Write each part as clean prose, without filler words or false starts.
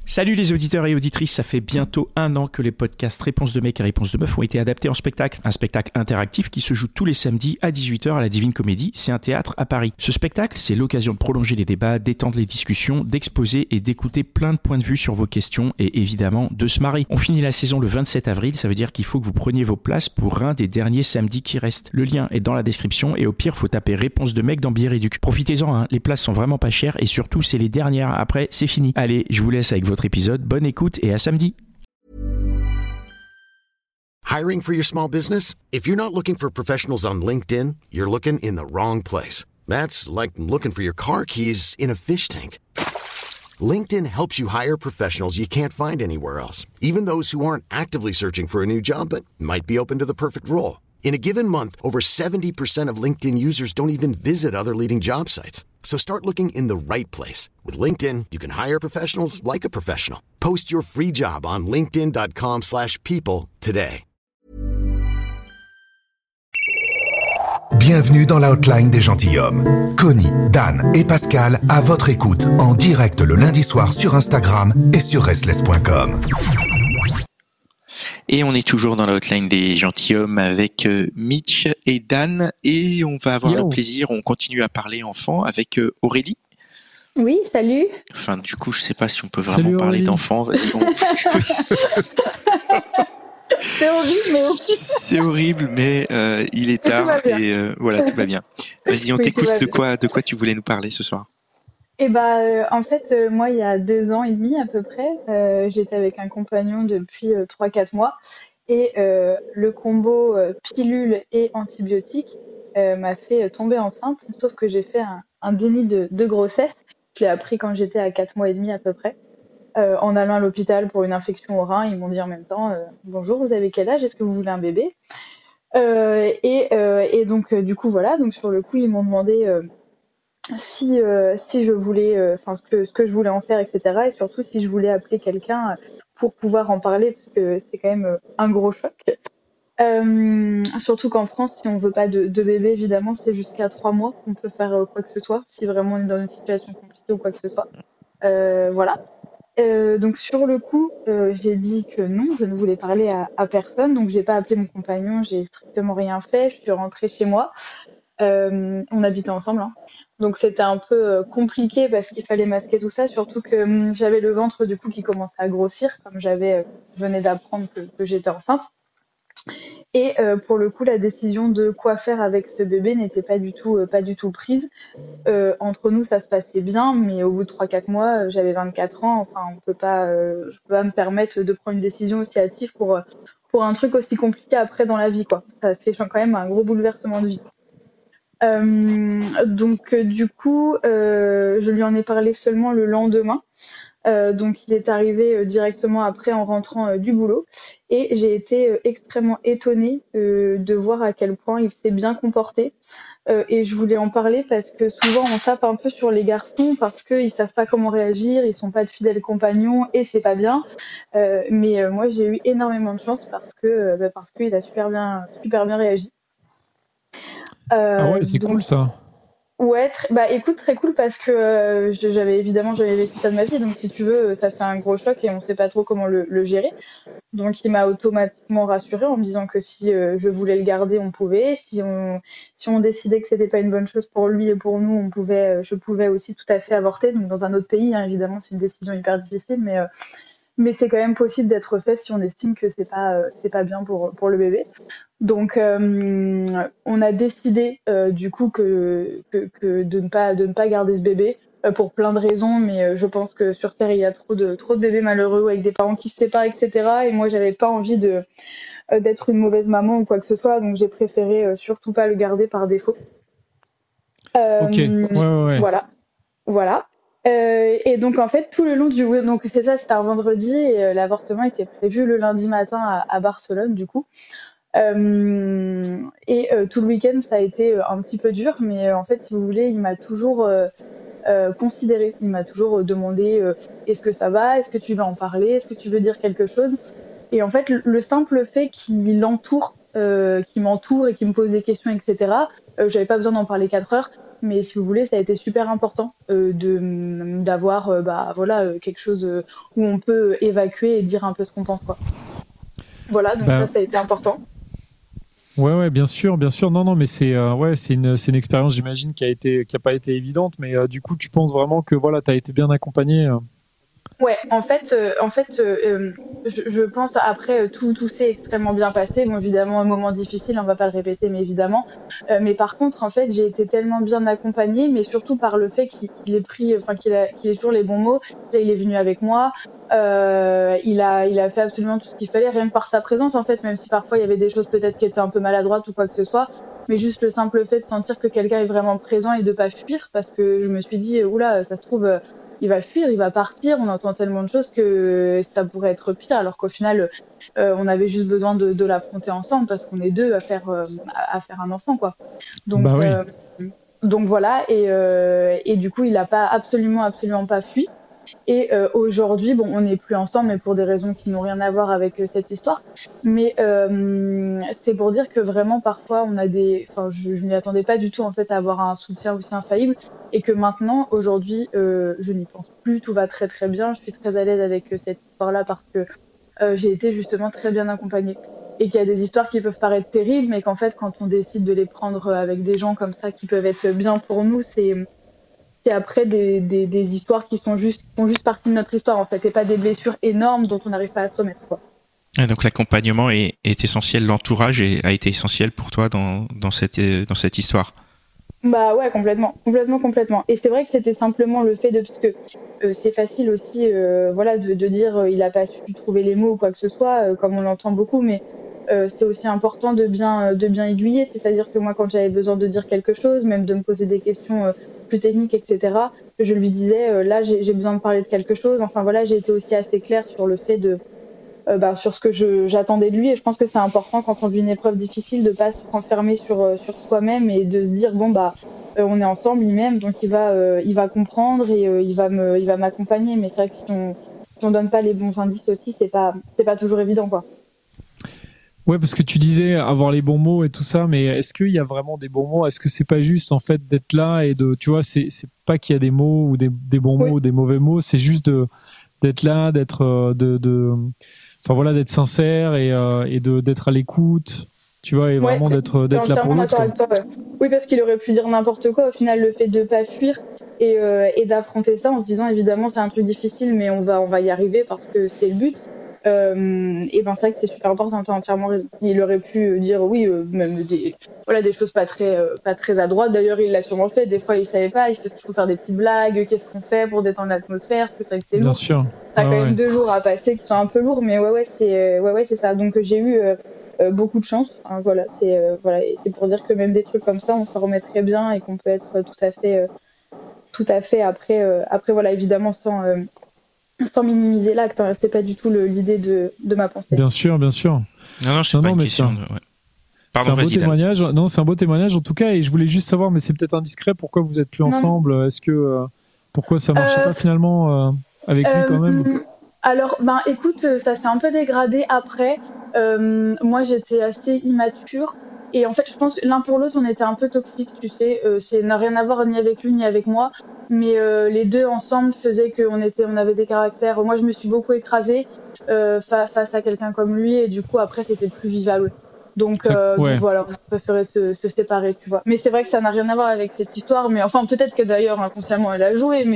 Salut les auditeurs et auditrices, ça fait bientôt 1 an que les podcasts Réponse de mec et Réponse de meuf ont été adaptés en spectacle. Un spectacle interactif qui se joue tous les samedis à 18h à la Divine Comédie, c'est un théâtre à Paris. Ce spectacle, c'est l'occasion de prolonger les débats, d'étendre les discussions, d'exposer et d'écouter plein de points de vue sur vos questions et évidemment de se marrer. On finit la saison le 27 avril, ça veut dire qu'il faut que vous preniez vos places pour un des derniers samedis qui restent. Le lien est dans la description et au pire, faut taper Réponse de mec dans Bière et Duc. Profitez-en, hein, les places sont vraiment pas chères et surtout c'est les dernières, après c'est fini. Allez, je vous laisse avec votre épisode, bonne écoute et à samedi. Hiring for your small business? If you're not looking for professionals on LinkedIn, you're looking in the wrong place. That's like looking for your car keys in a fish tank. LinkedIn helps you hire professionals you can't find anywhere else, even those who aren't actively searching for a new job but might be open to the perfect role. In a given month, over 70% of LinkedIn users don't even visit other leading job sites. So start looking in the right place. With LinkedIn, you can hire professionals like a professional. Post your free job on linkedin.com/people today. Bienvenue dans l'outline des gentilshommes. Connie, Dan et Pascal à votre écoute en direct le lundi soir sur Instagram et sur restless.com. Et on est toujours dans la hotline des gentilshommes avec Mitch et Dan et on va avoir le plaisir, on continue à parler enfants avec Aurélie. Oui, salut. Enfin, du coup, je sais pas si on peut vraiment parler d'enfants. Vas-y, C'est horrible, mais c'est horrible, mais il est tard et voilà, tout va bien. Vas-y, on t'écoute. De quoi tu voulais nous parler ce soir? En fait, moi, il y a 2 ans et demi à peu près, j'étais avec un compagnon depuis 3-4 mois et le combo pilule et antibiotiques m'a fait tomber enceinte, sauf que j'ai fait un déni de grossesse. Je l'ai appris quand j'étais à 4 mois et demi à peu près. En allant à l'hôpital pour une infection au rein, ils m'ont dit en même temps bonjour, vous avez quel âge, est-ce que vous voulez un bébé? Et donc du coup voilà, donc sur le coup ils m'ont demandé si je voulais, ce que je voulais en faire, etc. Et surtout si je voulais appeler quelqu'un pour pouvoir en parler, parce que c'est quand même un gros choc. Surtout qu'en France, si on veut pas de bébé, évidemment, c'est jusqu'à 3 mois qu'on peut faire quoi que ce soit, si vraiment on est dans une situation compliquée ou quoi que ce soit. Voilà. Donc sur le coup, j'ai dit que non, je ne voulais parler à personne, donc j'ai pas appelé mon compagnon, j'ai strictement rien fait, je suis rentrée chez moi. On habitait ensemble, hein. Donc c'était un peu compliqué parce qu'il fallait masquer tout ça, surtout que j'avais le ventre du coup qui commençait à grossir, comme je venais d'apprendre que j'étais enceinte. Et pour le coup, la décision de quoi faire avec ce bébé n'était pas du tout prise. Entre nous, ça se passait bien, mais au bout de 3-4 mois, j'avais 24 ans. Enfin, je peux pas me permettre de prendre une décision aussi hâtive pour un truc aussi compliqué après dans la vie, quoi. Ça fait quand même un gros bouleversement de vie. Donc du coup, je lui en ai parlé seulement le lendemain. Donc il est arrivé directement après en rentrant du boulot et j'ai été extrêmement étonnée de voir à quel point il s'est bien comporté. Et je voulais en parler parce que souvent on tape un peu sur les garçons parce qu'ils savent pas comment réagir, ils sont pas de fidèles compagnons et c'est pas bien. Mais moi j'ai eu énormément de chance parce qu'il a super bien réagi. Ah ouais, c'est Donc, cool ça. ouais, écoute, très cool parce que j'avais vécu ça de ma vie, donc si tu veux, ça fait un gros choc et on sait pas trop comment le gérer. Donc il m'a automatiquement rassurée en me disant que si je voulais le garder, on pouvait. Si on décidait que c'était pas une bonne chose pour lui et pour nous, je pouvais aussi tout à fait avorter. Donc dans un autre pays, hein, évidemment, c'est une décision hyper difficile, mais c'est quand même possible d'être fait si on estime que c'est pas bien pour le bébé. Donc on a décidé du coup que de ne pas garder ce bébé pour plein de raisons, mais je pense que sur Terre il y a trop de bébés malheureux avec des parents qui se séparent, etc. Et moi j'avais pas envie d'être une mauvaise maman ou quoi que ce soit, donc j'ai préféré surtout pas le garder par défaut. Ok, ouais. Voilà. Et donc en fait tout le long donc c'est ça, c'était un vendredi et l'avortement était prévu le lundi matin à Barcelone du coup. Tout le week-end ça a été un petit peu dur, mais en fait si vous voulez il m'a toujours considéré, il m'a toujours demandé est-ce que ça va, est-ce que tu veux en parler, est-ce que tu veux dire quelque chose. Et en fait le simple fait qu'il m'entoure et qu'il me pose des questions, etc. J'avais pas besoin d'en parler 4 heures, mais si vous voulez, ça a été super important d'avoir quelque chose où on peut évacuer et dire un peu ce qu'on pense, quoi. Voilà, donc ça a été important. Ouais, bien sûr. Non, mais c'est une expérience, j'imagine, qui a pas été évidente, mais du coup, tu penses vraiment que voilà, t'as été bien accompagné. Ouais, en fait, je pense après tout s'est extrêmement bien passé. Bon, évidemment, un moment difficile, on va pas le répéter, mais évidemment. Mais par contre, en fait, j'ai été tellement bien accompagnée, mais surtout par le fait qu'il ait pris, enfin qu'il ait toujours les bons mots. Là, il est venu avec moi. Il a fait absolument tout ce qu'il fallait, rien que par sa présence, en fait, même si parfois il y avait des choses peut-être qui étaient un peu maladroites ou quoi que ce soit. Mais juste le simple fait de sentir que quelqu'un est vraiment présent et de pas fuir, parce que je me suis dit, oula, ça se trouve. Il va fuir, il va partir, on entend tellement de choses que ça pourrait être pire, alors qu'au final, on avait juste besoin de l'affronter ensemble parce qu'on est deux à faire un enfant, quoi. Donc, donc voilà, et du coup, il a pas absolument pas fui. Et aujourd'hui, bon, on n'est plus ensemble, mais pour des raisons qui n'ont rien à voir avec cette histoire. Mais c'est pour dire que vraiment, parfois, on a je m'y attendais pas du tout en fait à avoir un soutien aussi infaillible, et que maintenant, aujourd'hui, je n'y pense plus. Tout va très très bien. Je suis très à l'aise avec cette histoire-là parce que j'ai été justement très bien accompagnée. Et qu'il y a des histoires qui peuvent paraître terribles, mais qu'en fait, quand on décide de les prendre avec des gens comme ça qui peuvent être bien pour nous, c'est après des histoires qui font juste partie de notre histoire, en fait, et pas des blessures énormes dont on n'arrive pas à se remettre, quoi. Et donc l'accompagnement est essentiel, l'entourage a été essentiel pour toi dans cette histoire. Bah ouais, complètement. Et c'est vrai que c'était simplement le fait parce que c'est facile aussi, de dire il a pas su trouver les mots ou quoi que ce soit, comme on l'entend beaucoup, mais c'est aussi important de bien aiguiller. C'est-à-dire que moi, quand j'avais besoin de dire quelque chose, même de me poser des questions plus techniques, etc., je lui disais là, j'ai besoin de parler de quelque chose. Enfin voilà, j'ai été aussi assez claire sur le fait sur ce que j'attendais de lui, et je pense que c'est important quand on vit une épreuve difficile de pas se renfermer sur soi-même et de se dire on est ensemble, il m'aime, donc il va comprendre et il va m'accompagner. Mais c'est vrai que si on donne pas les bons indices aussi, c'est pas toujours évident, quoi. Ouais, parce que tu disais avoir les bons mots et tout ça, mais est-ce qu'il y a vraiment des bons mots? Est-ce que c'est pas juste en fait d'être là et tu vois, c'est pas qu'il y a des mots ou des bons mots ou des mauvais mots, c'est juste d'être là, d'être d'être sincère et d'être à l'écoute, tu vois, et vraiment d'être là pour l'autre. Oui, parce qu'il aurait pu dire n'importe quoi. Au final, le fait de pas fuir et d'affronter ça en se disant évidemment c'est un truc difficile, mais on va y arriver parce que c'est le but. Et c'est vrai que c'est super important, t'as entièrement raison. Il aurait pu dire même des choses pas très à droite. D'ailleurs, il l'a sûrement fait. Des fois, il savait pas. Il faut faire des petites blagues. Qu'est-ce qu'on fait pour détendre l'atmosphère? Parce que c'est vrai que c'est lourd. Bien sûr. T'as quand même 2 jours à passer qui sont un peu lourds, mais c'est ça. Donc j'ai eu beaucoup de chance. Hein, et c'est pour dire que même des trucs comme ça, on s'en remet très bien et qu'on peut être tout à fait après voilà, évidemment sans minimiser l'acte, hein. C'est pas du tout l'idée de ma pensée. Bien sûr. Non, c'est pas une question. C'est un beau témoignage. Non, c'est un beau témoignage en tout cas. Et je voulais juste savoir, mais c'est peut-être indiscret, pourquoi vous êtes plus ensemble? Est-ce que pourquoi ça marchait pas finalement avec lui quand même? Alors, écoute, ça s'est un peu dégradé après. Moi, j'étais assez immature. Et en fait, je pense que l'un pour l'autre, on était un peu toxiques, tu sais. Ça n'a rien à voir ni avec lui ni avec moi. Mais les deux ensemble faisaient on avait des caractères. Moi, je me suis beaucoup écrasée face à quelqu'un comme lui. Et du coup, après, c'était plus vivable. Donc voilà, on préférait se séparer, tu vois. Mais c'est vrai que ça n'a rien à voir avec cette histoire. Mais enfin, peut-être que d'ailleurs, inconsciemment, elle a joué.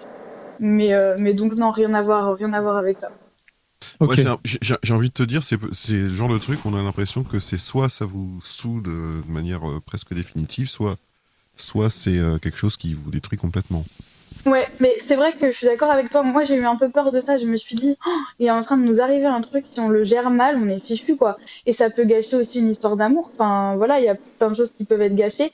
Mais donc non, rien à voir avec ça. Okay. Ouais, j'ai envie de te dire, c'est le genre de truc, on a l'impression que c'est soit ça vous soude de manière presque définitive, soit c'est quelque chose qui vous détruit complètement. Ouais, mais c'est vrai que je suis d'accord avec toi. Moi, j'ai eu un peu peur de ça. Je me suis dit, il est en train de nous arriver un truc, si on le gère mal, on est fichu, quoi. Et ça peut gâcher aussi une histoire d'amour. Enfin, voilà, il y a plein de choses qui peuvent être gâchées.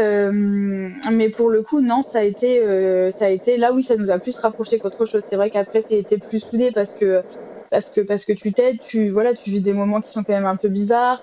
Mais pour le coup, non, ça a été là, oui, ça nous a plus rapprochés qu'autre chose. C'est vrai qu'après, t'es plus soudés parce que tu t'aides, tu vis des moments qui sont quand même un peu bizarres.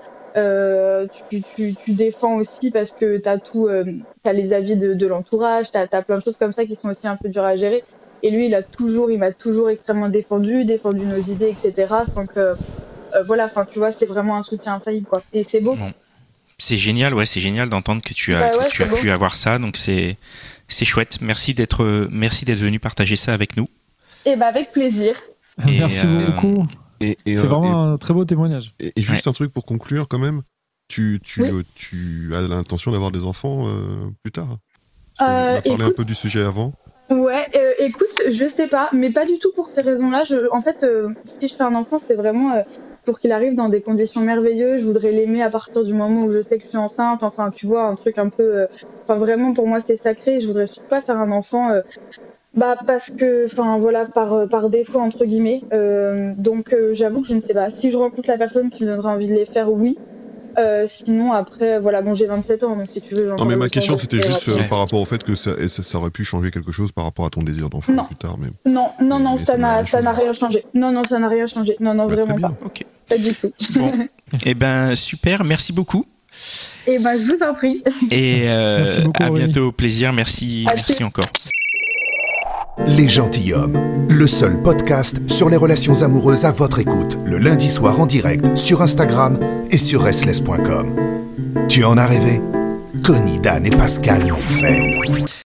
Tu défends aussi parce que t'as les avis de l'entourage, t'as plein de choses comme ça qui sont aussi un peu dures à gérer. Et lui, il m'a toujours extrêmement défendu nos idées, etc. Sans que, tu vois, c'est vraiment un soutien infaillible, quoi. Et c'est beau. C'est génial, ouais, c'est génial d'entendre que tu as, pu avoir ça, donc c'est chouette. Merci d'être venu partager ça avec nous. Et avec plaisir. Merci beaucoup. C'est vraiment un très beau témoignage. Et juste un truc pour conclure quand même, tu as l'intention d'avoir des enfants plus tard. On a parlé un peu du sujet avant. Ouais, écoute, je sais pas, mais pas du tout pour ces raisons-là. En fait, si je fais un enfant, c'est vraiment pour qu'il arrive dans des conditions merveilleuses. Je voudrais l'aimer à partir du moment où je sais que je suis enceinte. Enfin, tu vois, un truc un peu... Enfin, vraiment, pour moi, c'est sacré. Je voudrais surtout pas faire un enfant... parce que, enfin voilà, par défaut entre guillemets. Donc j'avoue que je ne sais pas. Si je rencontre la personne qui me donnera envie de les faire, oui. Sinon après, voilà, bon j'ai 27 ans, donc si tu veux. Non mais ma question c'était juste par rapport au fait que ça aurait pu changer quelque chose par rapport à ton désir d'enfant plus tard. Mais... Non, ça n'a rien changé. Non, ça n'a rien changé. Non, vraiment pas. Ok. Pas du tout. Bon, et ben super, merci beaucoup. Et ben je vous en prie. Et merci beaucoup, à bientôt, au plaisir, merci encore. Les Gentilshommes, le seul podcast sur les relations amoureuses à votre écoute, le lundi soir en direct sur Instagram et sur restless.com. Tu en as rêvé? Connie, Dan et Pascal l'ont fait.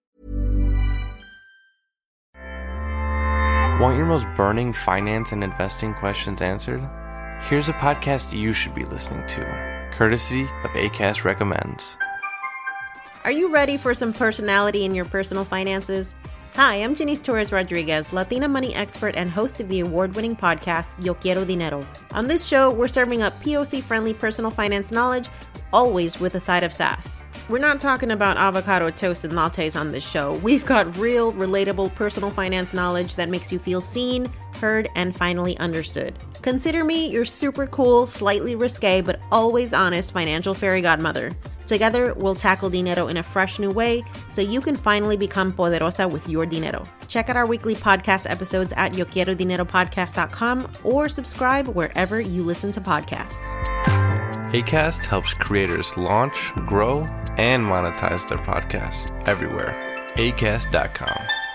Want your most burning finance and investing questions answered? Here's a podcast you should be listening to, courtesy of Acast Recommends. Are you ready for some personality in your personal finances? Hi, I'm Janice Torres-Rodriguez, Latina money expert and host of the award-winning podcast, Yo Quiero Dinero. On this show, we're serving up POC-friendly personal finance knowledge, always with a side of sass. We're not talking about avocado toast and lattes on this show. We've got real, relatable personal finance knowledge that makes you feel seen, heard, and finally understood. Consider me your super cool, slightly risque, but always honest financial fairy godmother. Together, we'll tackle dinero in a fresh new way so you can finally become poderosa with your dinero. Check out our weekly podcast episodes at yoquierodineropodcast.com or subscribe wherever you listen to podcasts. Acast helps creators launch, grow, and monetize their podcasts everywhere. Acast.com.